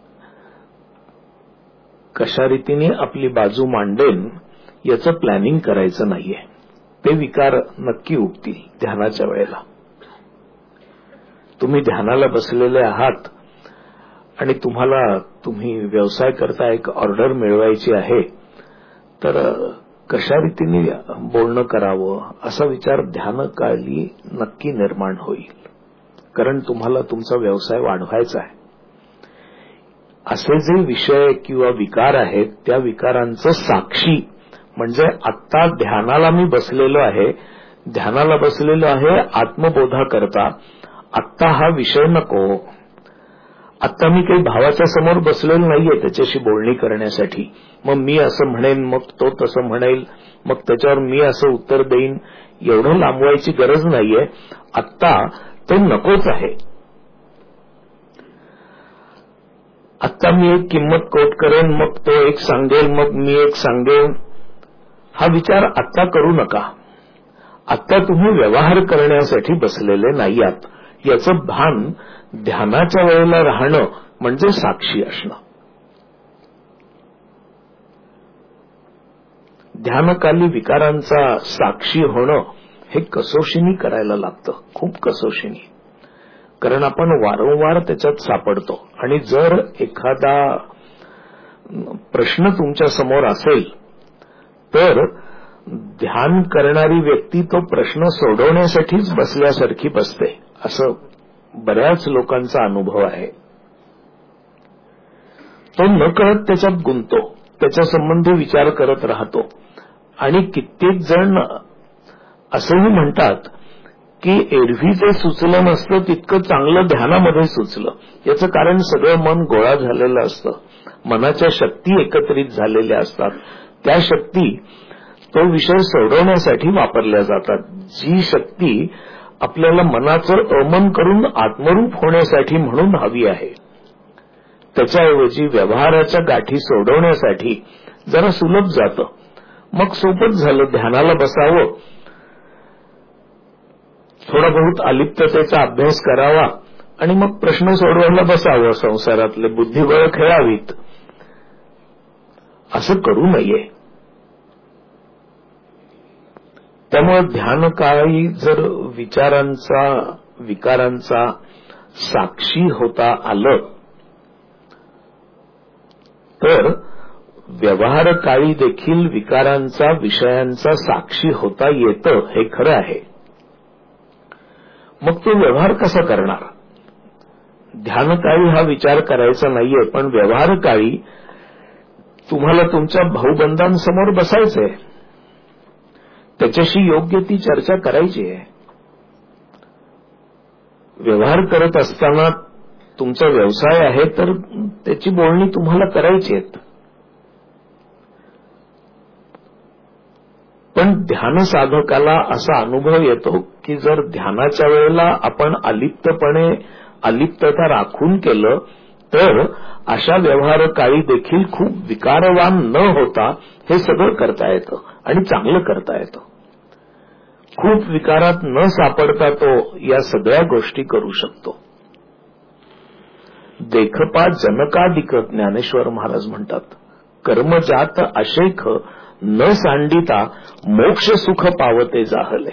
कशा रीतीने आपली बाजू मांडेन याचं प्लॅनिंग करायचं नाहीये. ते विकार नक्की उठतील ध्यानाच्या वेळेला. तुम्ही ध्यानाला बसलेले आहात आणि तुम्ही व्यवसाय करता एक ऑर्डर मिळवायची आहे तर कशा रीतीने बोलणं करावं असा विचार ध्यानकाळी नक्की निर्माण होईल. कारण तुम्हाला तुमचा व्यवसाय वाढवायचा आहे. असे जे विषय किंवा विकार आहेत त्या विकारांचं साक्षी म्हणजे आत्ता ध्यानाला मी बसलेलो आहे, ध्यानाला बसलेलो आहे आत्मबोधा करता. आत्ता हा विषय नको. आत्ता मी काही भावाच्या समोर बसलेलो नाहीये त्याच्याशी बोलणी करण्यासाठी. मग मी असं म्हणेन, मग तो तसं म्हणेल, मग त्याच्यावर मी असं उत्तर देईन, एवढं लांबवायची गरज नाहीये. आत्ता ते नकोच आहे. आत्ता मी एक किंमत कोट करेन, मग तो एक सांगेल, मग मी एक सांगेन, हा विचार आत्ता करू नका. आत्ता तुम्ही व्यवहार करण्यासाठी बसलेले नाही आहात याचं भान ध्यानाच्या वेळेला राहणं म्हणजे साक्षी असणं. ध्यानकाली विकारांचा साक्षी होणं हे कसोशीनी करायला लागतं, खूप कसोशीनी. कारण आपण वारंवार त्याच्यात सापडतो आणि जर एखादा प्रश्न तुमच्या समोर असेल तर ध्यान करणारी व्यक्ती तो प्रश्न सोडवण्यासाठीच बसल्यासारखी बसते, असं बऱ्याच लोकांचा अनुभव आहे. तो न कळत त्याच्यात गुंततो, त्याच्या संबंधी विचार करत राहतो. आणि कित्येक जण असंही म्हणतात की एरवी जे सुचलं नसतं तितकं चांगलं ध्यानामध्ये सुचलं. याचं कारण सगळं मन गोळा झालेलं असतं, मनाच्या शक्ती एकत्रित झालेल्या असतात. त्या शक्ती तो विषय सोडवण्यासाठी वापरल्या जातात. जी शक्ती आपल्याला मनाचं अमन करून आत्मरूप होण्यासाठी म्हणून हवी आहे, त्याच्याऐवजी व्यवहाराच्या गाठी सोडवण्यासाठी जरा सुलभ जातं. मग सोपंच झालं, ध्यानाला बसावं, थोडा बहुत अलिप्ततेचा अभ्यास करावा आणि मग प्रश्न सोडवायला बसावं. संसारातले बुद्धिबळ खेळावीत, असं करू नये. त्यामुळे ध्यानकाळी जर विकारांचा साक्षी होता आलं तर व्यवहारकाळी देखील विकारांचा विषयांचा साक्षी होता येतं हे खरं आहे. मग तो व्यवहार कसा करणार? ध्यानकाळी हा विचार करायचा नाहीये, पण व्यवहारकाळी तुम्हाला तुमच्या भाऊबंधांसमोर बसायचंय, त्याच्याशी योग्य ती चर्चा करायची आहे. व्यवहार करत असताना तुमचा व्यवसाय आहे तर त्याची बोलणी तुम्हाला करायची आहेत. पण ध्यान साधकाला असा अनुभव येतो की जर ध्यानाच्या वेळेला आपण अलिप्तता राखून केलं तर अशा व्यवहारकाळी देखील खूप विकारवान न होता हे सगळं करता येतं आणि चांगलं करता येतं. खूप विकारात न सापडता तो या सगळ्या गोष्टी करू शकतो. देखपा जनकादिक ज्ञानेश्वर महाराज म्हणतात, कर्मजात अशेख न सांडिता मोक्ष सुख पावते जाहले.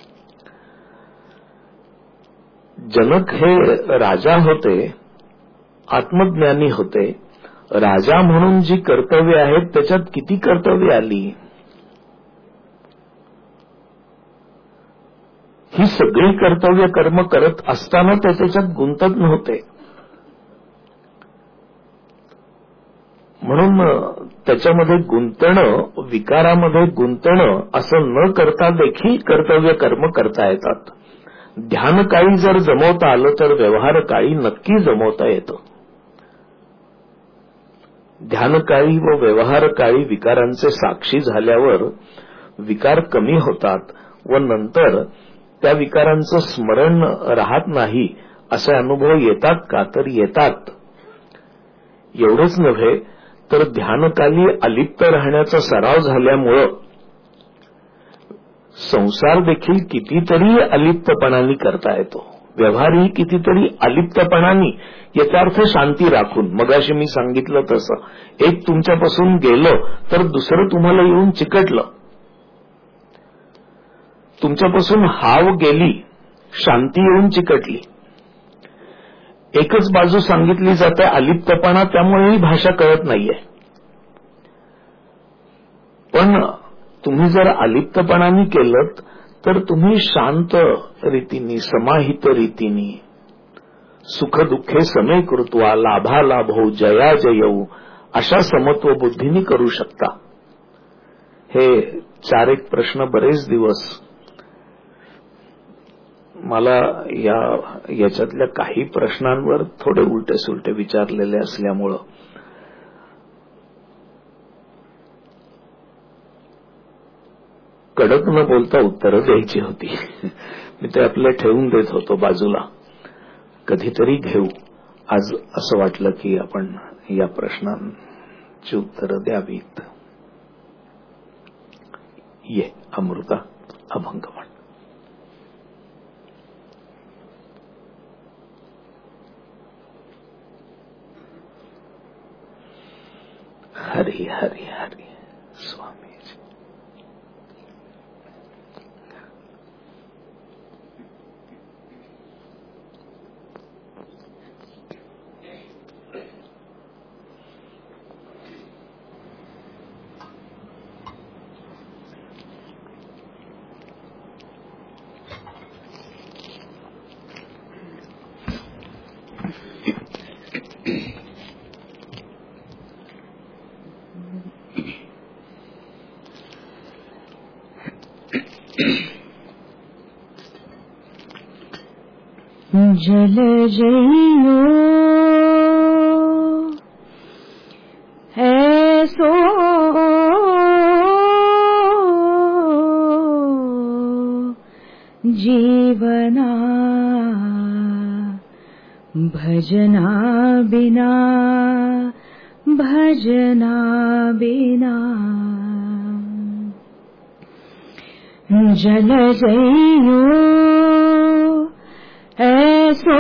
जनक हे राजा होते, आत्मज्ञानी होते. राजा म्हणून जी कर्तव्य आहेत त्याच्यात किती कर्तव्य आली. ही सगळी कर्तव्य कर्म करत असताना ते त्याच्यात गुंतत नव्हते. म्हणून त्याच्यामध्ये गुंतणं, विकारामध्ये गुंतणं असं न करता देखील कर्तव्य कर्म करता येतात. ध्यानकाळी जर जमवता आलं तर व्यवहारकाळी नक्की जमवता येतं. ध्यानकाळी व व्यवहारकाळी विकारांचे साक्षी झाल्यावर विकार कमी होतात व नंतर त्या विकारांचं स्मरण राहत नाही असे अनुभव येतात का? तर येतात. एवढंच नव्हे तर ध्यानकाली अलिप्त राहण्याचा सराव झाल्यामुळं संसार देखील कितीतरी अलिप्तपणाने करता येतो. व्यवहारही कितीतरी अलिप्तपणाने, याचा अर्थ शांती राखून. मगाशी मी सांगितलं तसं, एक तुमच्यापासून गेलं तर दुसरं तुम्हाला येऊन चिकटलं. तुमच्यापासून हाव गेली, शांती येऊन चिकटली. एकच बाजू सांगितली जाते अलिप्तपणा, त्यामुळेही भाषा कळत नाहीये. पण तुम्ही जर अलिप्तपणाने केलं तर तुम्ही शांत रीतीने, समाहित रीतीने, सुखदुःखे समे कृत्वा लाभालाभो जया जयऊ अशा समत्व बुद्धीने करू शकता. हे 4-1 प्रश्न बरेच दिवस मला याच्यातल्या काही प्रश्नांवर थोडे उलटे सुलटे विचारलेले असल्यामुळं कडक न बोलता उत्तरं द्यायची होती. मी ते आपलं ठेवून देत होतो बाजूला, कधीतरी घेऊ. आज असं वाटलं की आपण या प्रश्नांची उत्तरं द्यावीत. ये अमृता अभंग म्हण. हरी हरी हरी स्वामी. जल जइयो ऐसो जीवना भजना बिना भजना बिना जल जइयो ऐसो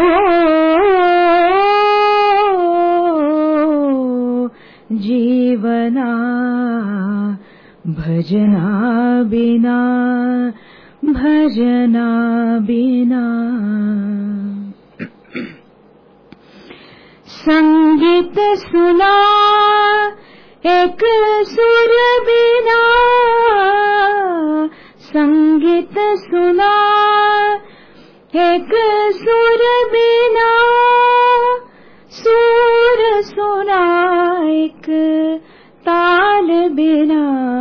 जीवना भजना बिना भजना बिना। संगीत सुना एक सुर बिना, संगीत सुना एक सुर बिना, सुर सुना एक ताल बिना,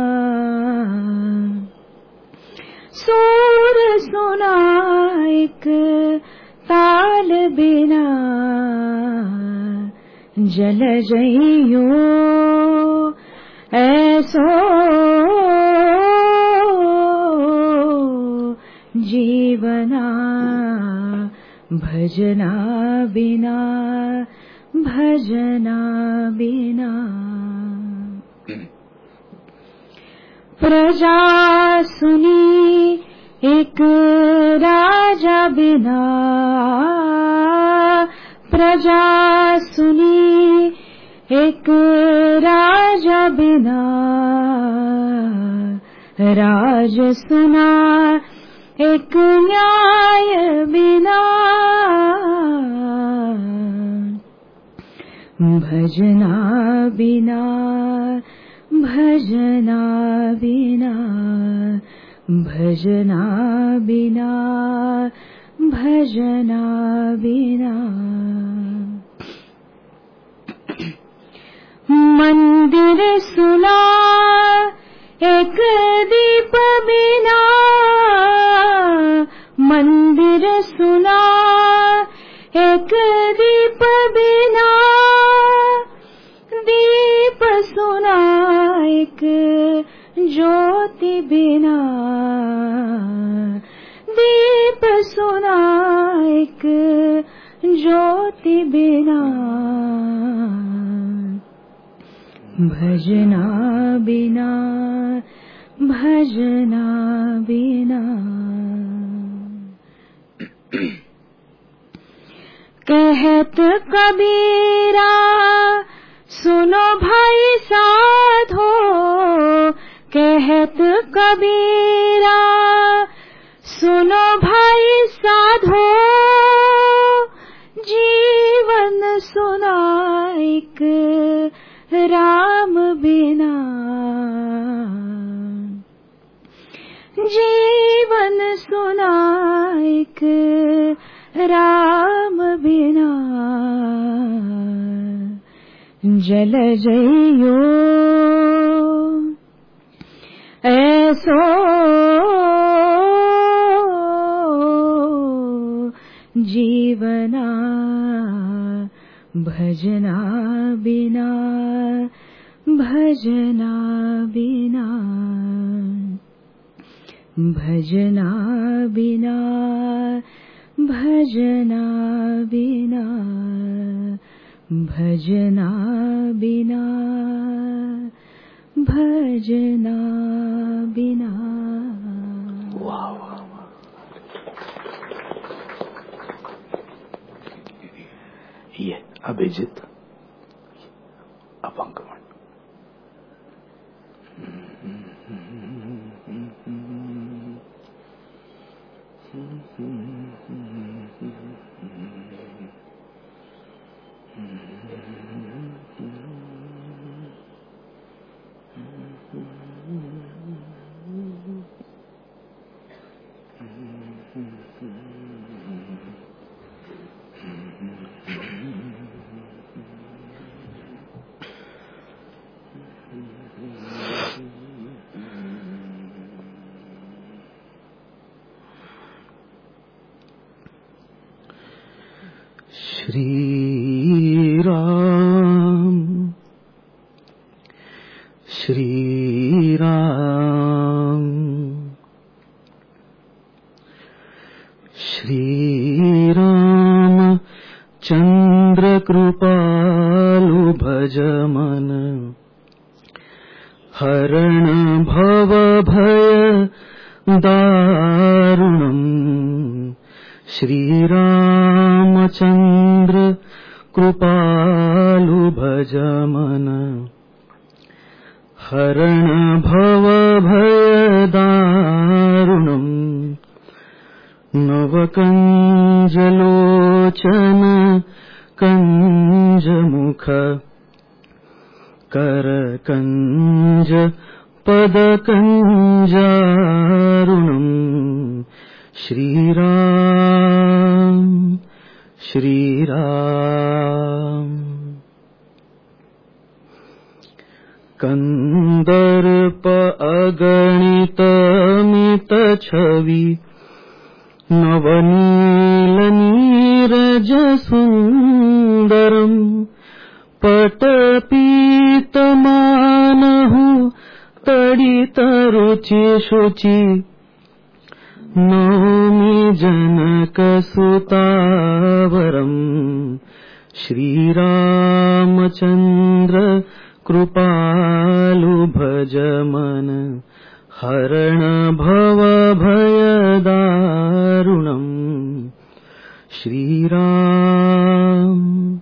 सुर सुना एक ताल बिना, जल जइयो ऐसो जीवना, भजना बिना, भजना बिना। प्रजा सुनी एक राजा बिना, प्रजा सुनी एक राजा बिना, राज सुना एक न्याय बिना, भजना बिना, भजना बिना, भजना बिना, भजना बिना। मंदिर सुना एक दीप बिना, मंदिर सुना एक दीप बिना, दीप सुना एक ज्योति बिना, दीप सुना एक ज्योति बिना, भजना बिना, भजना बिना। कहत कबीरा सुनो भाई साधो, कहत कबीरा सुनो भाई साधो, जीवन सुना एक राम बिना, जीवन सुना एक राम बिना, जल जइयो ऐसो जीवना, भजना बिना, भजना बिना, भजना बिना, भजना बिना, भजना बिना, भजना बिना। वाह वाह, ये अभिजित अभंग म्हण. श्री राम, श्री राम, श्री राम चंद्र कृपालु भज मन, हरण भव भय दारुणम्, श्रीरामचन्द्र कृपालु भज मन, हरण भव भय दारुणम्, नवकञ्जलोचन कञ्ज मुख करकंज पदकंजारुणम् श्रीराम श्रीराम कंदर्प अगणित मित छवि नवनील नीरज सुंदरम् पटपीत मानहु तडित रुचि शुचि नौमि जनक सुतावरम् श्रीरामचंद्र कृपालु भज मन हरण भव भय दारुणम् श्रीराम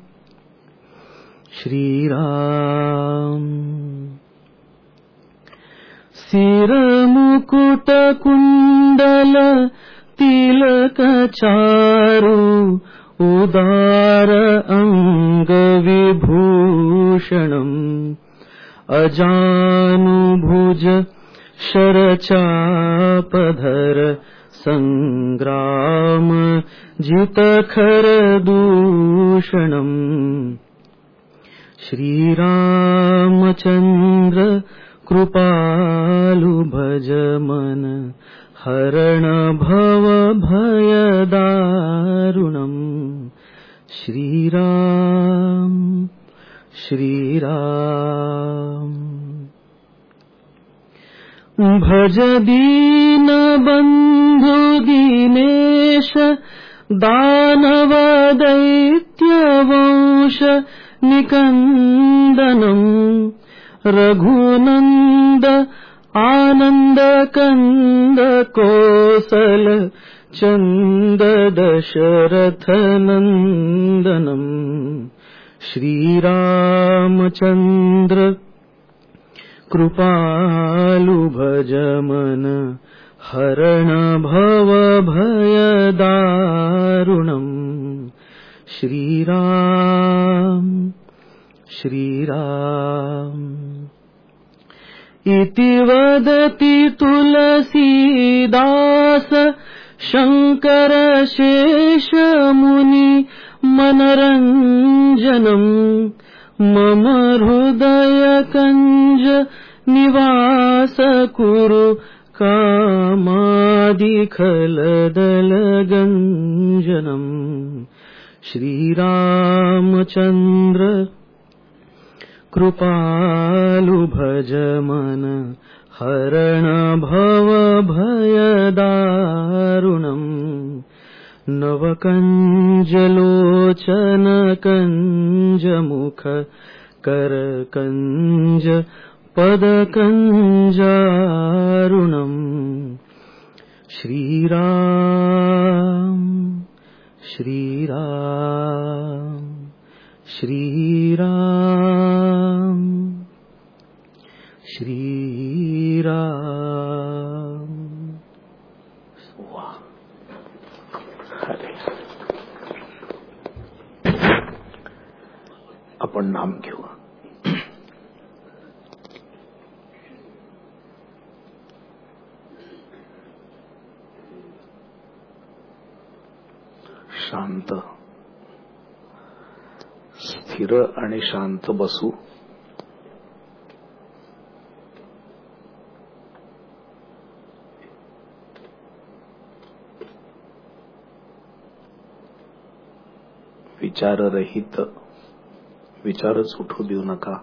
श्रीराम सिर मुकुट कुंडल तिलक चारु उदार अंग विभूषणम् अजानुभुज शरचापधर संग्राम जितखर दूषणम् श्रीरामचंद्र कृपालु भज मन हरण भव भय दारुणम् श्रीराम श्रीराम भज दीन बंधु दीनेश दानव दैत्य वंश निकंदनम् रघुनंद आनंद कंद कोसल चंद दशरथ नंदनम् श्रीरामचंद्र कृपालु भज मन हरण भव भय दारुणम् श्रीराम श्रीराम इति वदति तुलसीदास शंकर शेष मुनि मनरंजनम् मम हृदय कंज निवास कुरु कामादिखलदल गंजनम् श्रीरामचंद्र कृपालु भज मन हरण भव भय दारुणम् नवकंजलोचन कंज मुख करकंज पदकंजारुणम् श्रीराम श्रीराम श्रीराम श्रीराम आपण नाम घेऊ. शांत स्थिर आणि शांत बसू. विचाररहित, विचारच उठू देऊ नका.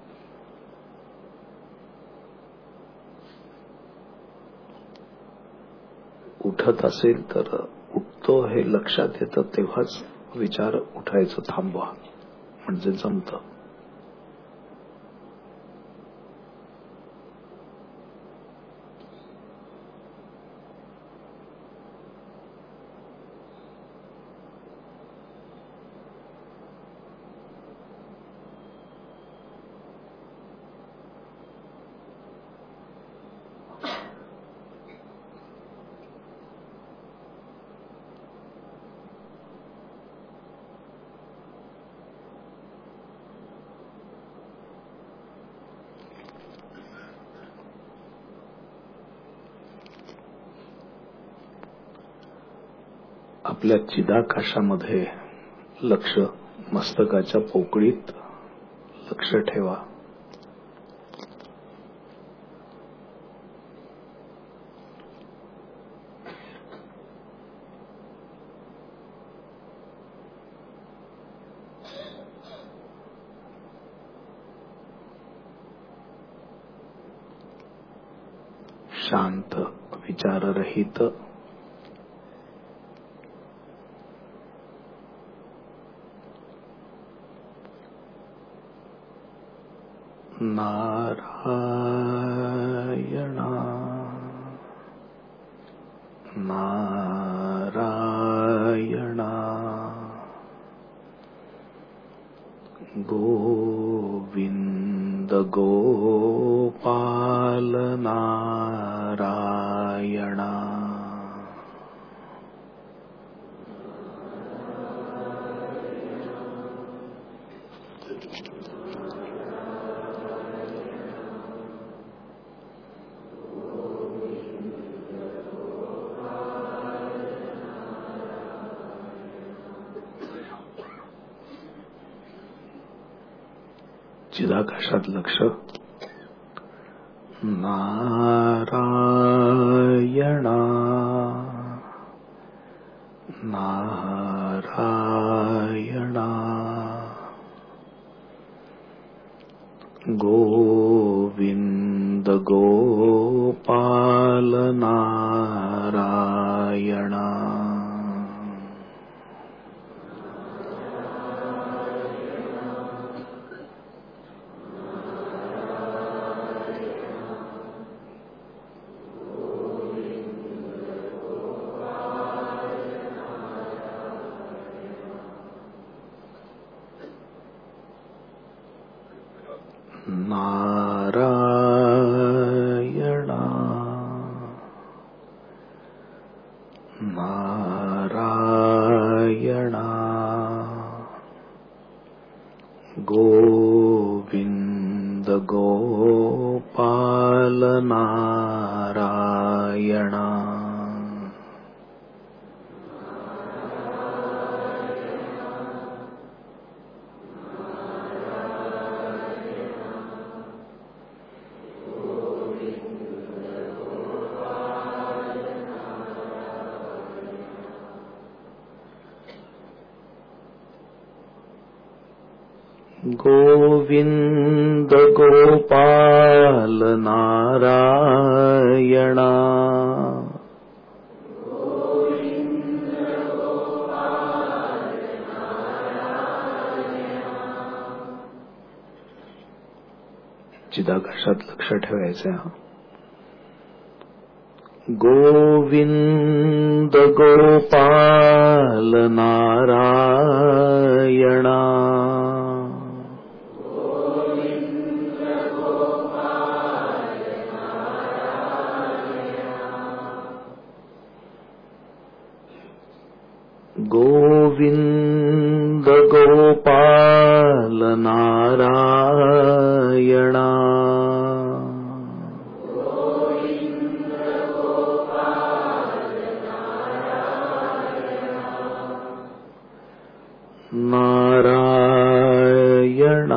उठत असेल तर उठतो हे लक्षात येतं तेव्हाच विचार उठायचं थांबवा, म्हणजे जमतं. आपल्या चिदाकाशामध्ये लक्ष, मस्तकाच्या पोकळीत लक्ष ठेवा. शांत, विचाररहित, नारायणा नारायणा गोविंद गोपाल नारायणा. चिदाकाशात लक्ष. नारायणा नारायणा गोविंद गोपाल नारायणा. नारायणा नारायणा गोविंद गोपाल नारायणा. गोविंद गोपाल नारायणा चिदाकाशात लक्ष ठेवायचं. गोविंद गोपाल नारायणा गोविंद गोपाल नारायणा नारायणा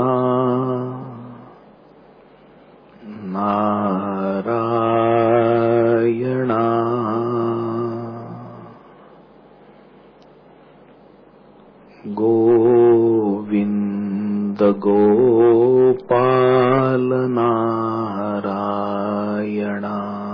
नारायणा गोविंद गोपाल नारायणा.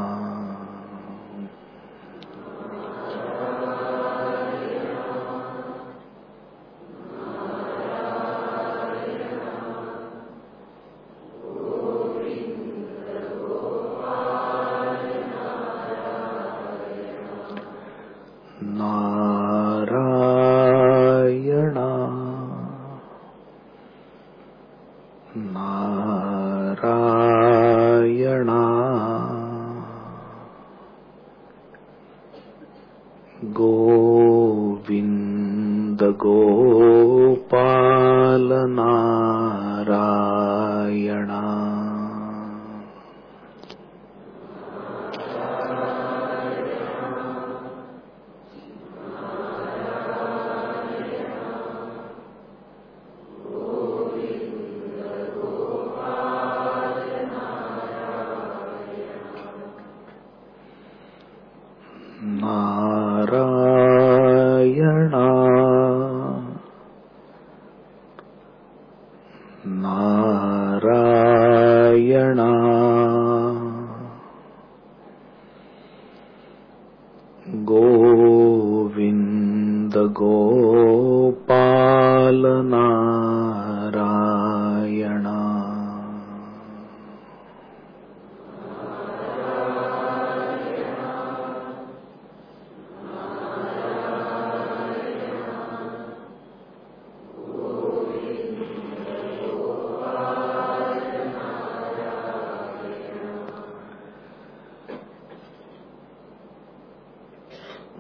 नारायणा नारायणा गोविंद गोपाल नारायणा.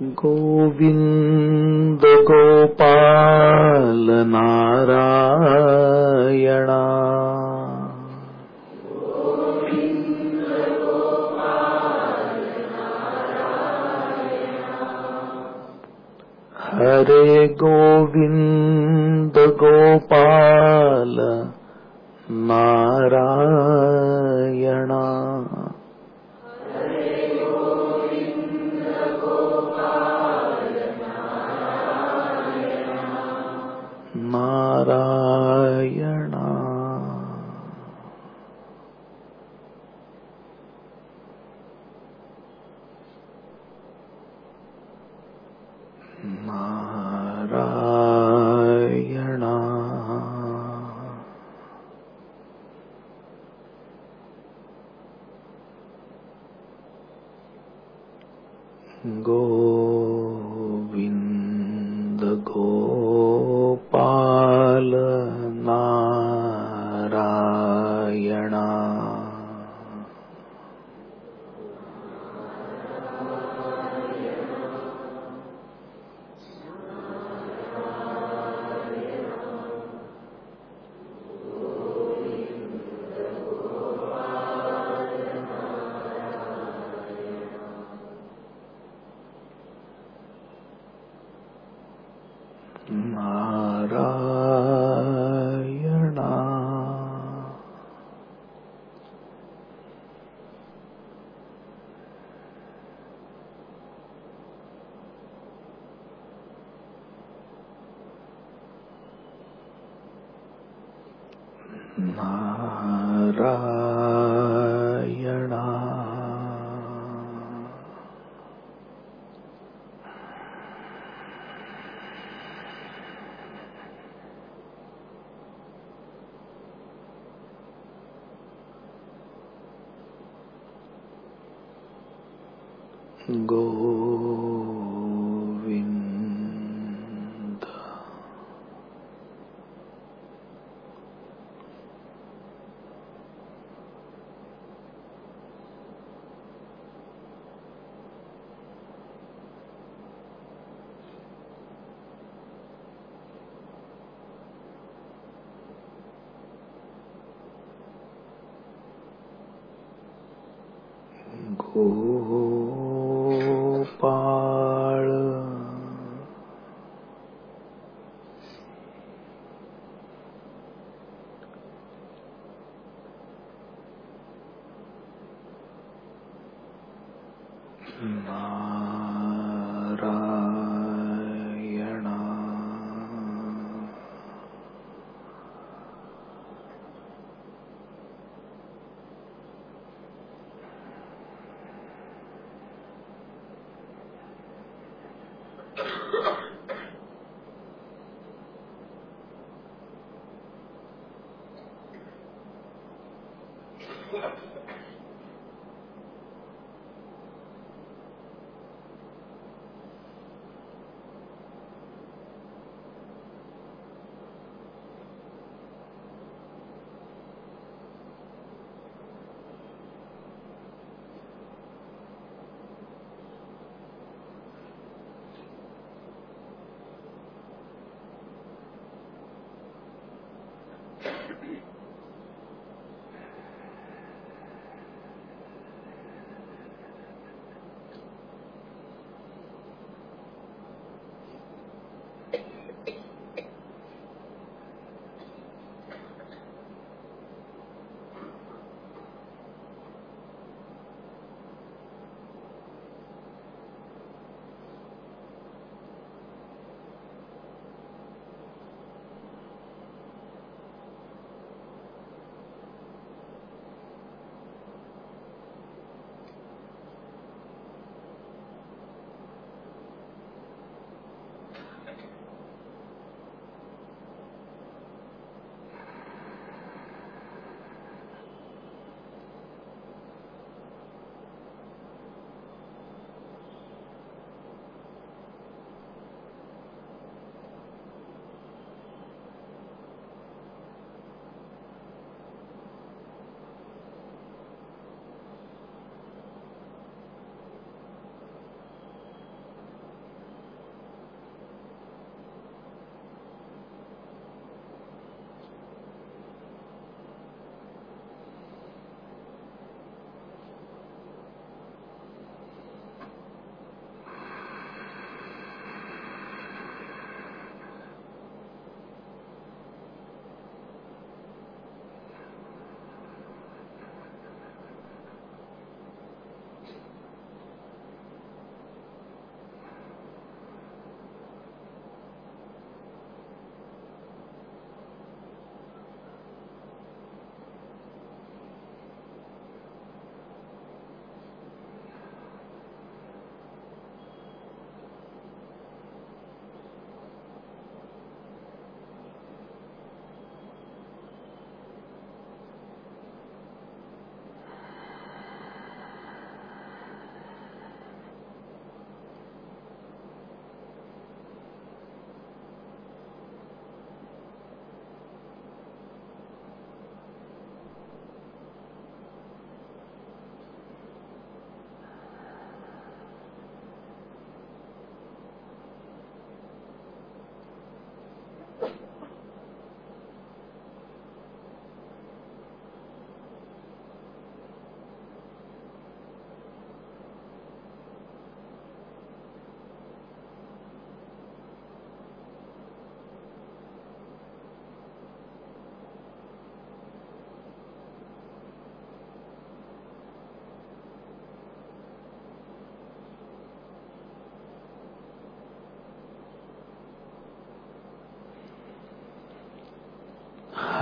गोविंद गोपाल नारायणा हरे गोविंद गोपाल नारायणा नारायणा नारायणा गोविंद गोपाल नारायणा नारायणा नारायणा गोविंद गोपाल नारायणा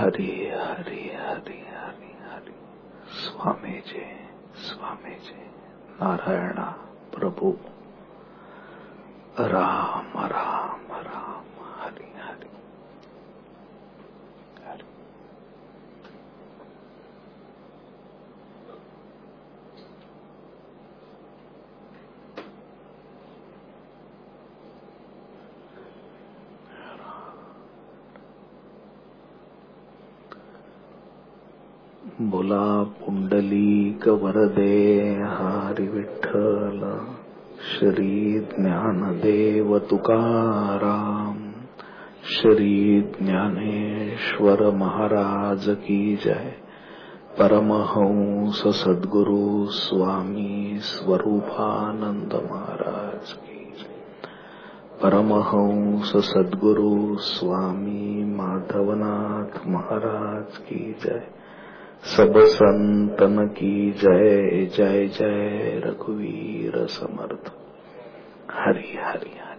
हरि हरि हरि हरि हरि स्वामीजी स्वामीजी नारायण प्रभु राम राम राम हरि हरि हरि। बोला पुंडलीक वरदे हरी विठ्ठल श्री ज्ञानदेव तुकाराम श्री ज्ञानेश्वर महाराज की जय। परमहंस सद्गुरु स्वामी स्वरूपानंद महाराज की जय। परमहंस सद्गुरु स्वामी माधवनाथ महाराज की जय। सब संतन की जय जय जय रघुवीर समर्थ। हरि हरि।